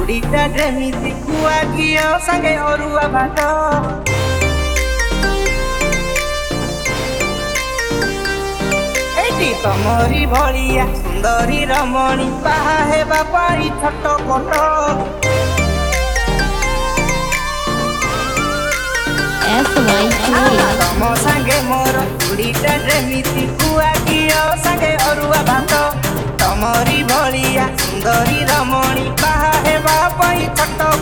ଚୁଡ଼ିଟା ଯେମିତି ଗୁଆ ଘିଅ ସାଙ୍ଗେ ଅରୁଆ ଭାତ ଏଇଠି ତମରି ଭଳିଆ ସୁନ୍ଦରୀ ରମଣୀ ବାହା ହେବା ପାଇଁ ଛୋଟ ପଟ ତମ ସାଙ୍ଗେ ମୋର ଚୁଡ଼ିଟା ଯେମିତି ଗୁଆ ଘିଅ ସାଙ୍ଗେ ଅରୁଆ ଭାତ ତମରି ଭଳିଆ ସୁନ୍ଦରୀ ରମଣୀ ବାହା ହେବା ପାଇଁ ଛୋଟ